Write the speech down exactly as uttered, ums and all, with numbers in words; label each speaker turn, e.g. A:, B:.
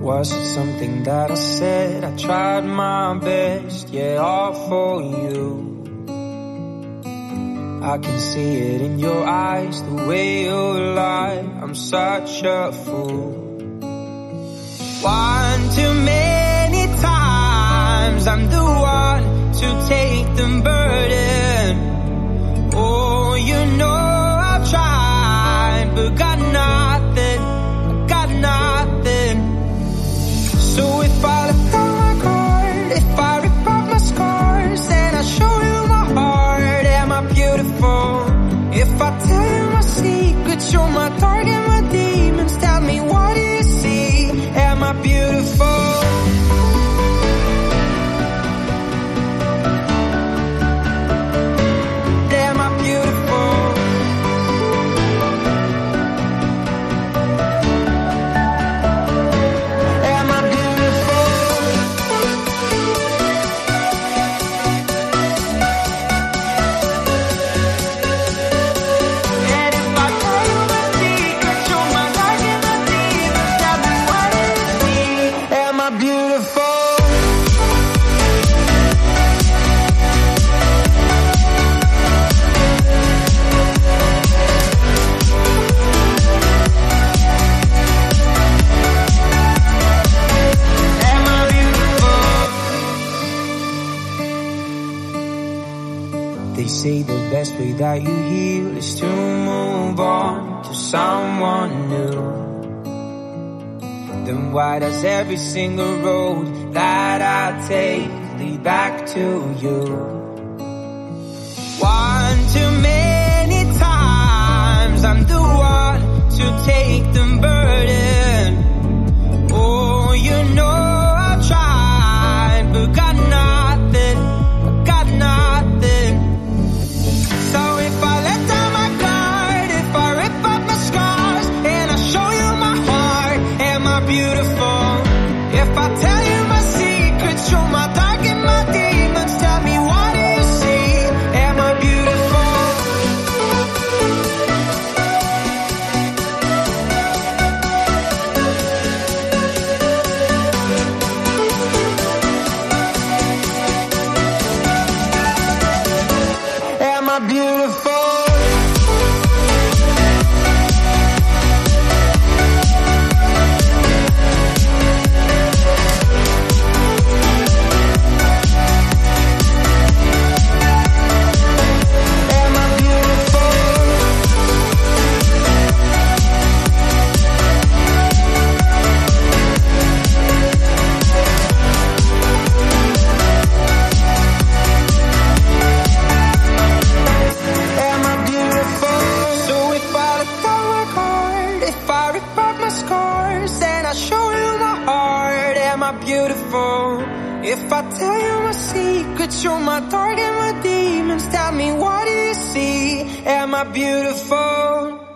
A: Was it something that I said? I tried my best, yeah, all for you. I can see it in your eyes, the way you lie. I'm such a fool. One too many times I'm the one to take the burden. Oh, you know I've tried, but got nothing, got nothing. So if I let down my guard, if I rip off my scars, then I show you my heart. Am I beautiful? If I tell you my secrets, you're my target, my demons. Tell me, what do you see? Am I beautiful? Am I beautiful? Am I beautiful? And if I tell you my secrets, you're my target, my demons. Tell me, what do you see? Am I beautiful? Am I beautiful? They say the best way that you heal is to move on to someone new. Then why does every single road that I take lead back to you? One too many times I'm the one to take the burden. Oh, you know I've tried, but got nothing, got nothing. So if I let down my guard, if I rip up my scars, and I show you my heart, am I beautiful? If I tell you my secrets, you're my target, my demons. Tell me, what do you see? Am I beautiful? Am I beautiful? Am I beautiful? Am I beautiful? So if I let down my guard, if I rip off my scars, then I show you my heart. Am I beautiful? If I tell you my secrets, you're my target, my demons. Tell me, what do you see? Am I beautiful?